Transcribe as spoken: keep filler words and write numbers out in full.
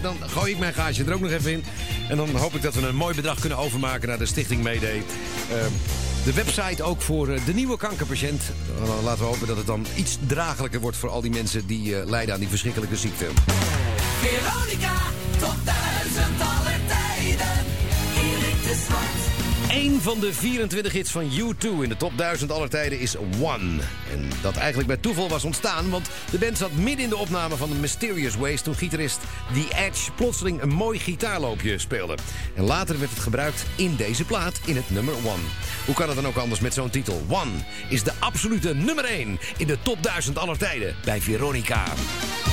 dan gooi ik mijn gaatje er ook nog even in. En dan hoop ik dat we een mooi bedrag kunnen overmaken naar de Stichting Mayday. Uh, de website ook voor de nieuwe kankerpatiënt. Uh, laten we hopen dat het dan iets draaglijker wordt voor al die mensen die uh, lijden aan die verschrikkelijke ziekte. Veronica, tot duizend aller tijden. Erik de Zwart. Eén van de vierentwintig hits van U twee in de top duizend aller tijden is One. En dat eigenlijk bij toeval was ontstaan, want de band zat midden in de opname van The Mysterious Ways toen gitarist The Edge plotseling een mooi gitaarloopje speelde. En later werd het gebruikt in deze plaat in het nummer One. Hoe kan het dan ook anders met zo'n titel? One is de absolute nummer één in de top duizend aller tijden bij Veronica.